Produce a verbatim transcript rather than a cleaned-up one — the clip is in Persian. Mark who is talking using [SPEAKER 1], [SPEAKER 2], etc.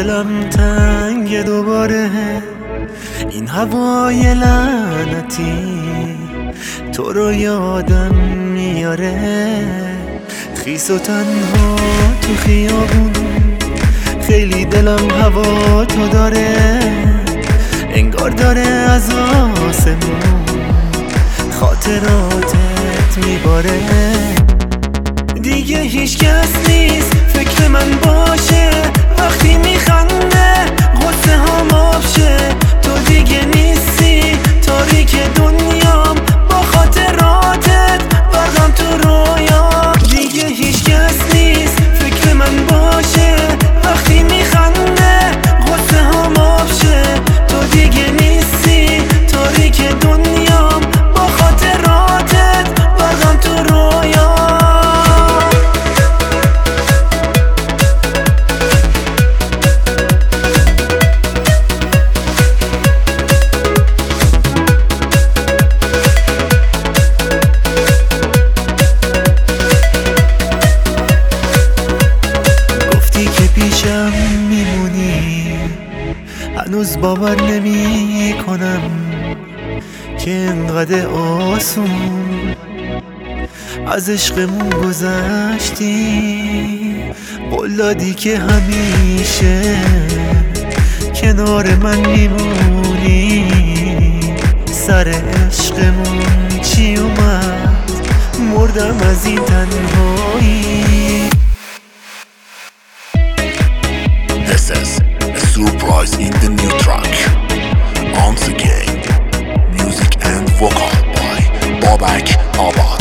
[SPEAKER 1] دلم تنگ دوباره، این هوای لعنتی تو رو یادم میاره. خیس و تنها تو خیابون، خیلی دلم هوا تو داره، انگار داره از آسمون خاطراتت میباره. دیگه هیچ کس نیست فکر من باشه، وقتی میخنده غصه هم آبشه. تو دیگه نیستی، تاریک دنیام با خاطراتت برقم تو رویام. دیگه هیچ کس نیست فکر من باشه، وقتی میخنده غصه هم آبشه. تو دیگه نیستی، تاریک دنیام با خاطراتت برقم تو رویام. پیشم میمونی، هنوز باور نمی کنم که انقدر آسون از عشقمون گذشتی. قول دادی که همیشه کنار من میمونی. سر عشقمون چی اومد، مردم از این تنهایی.
[SPEAKER 2] This is a surprise in the new track. Once again, music and vocal by Babak Abbas.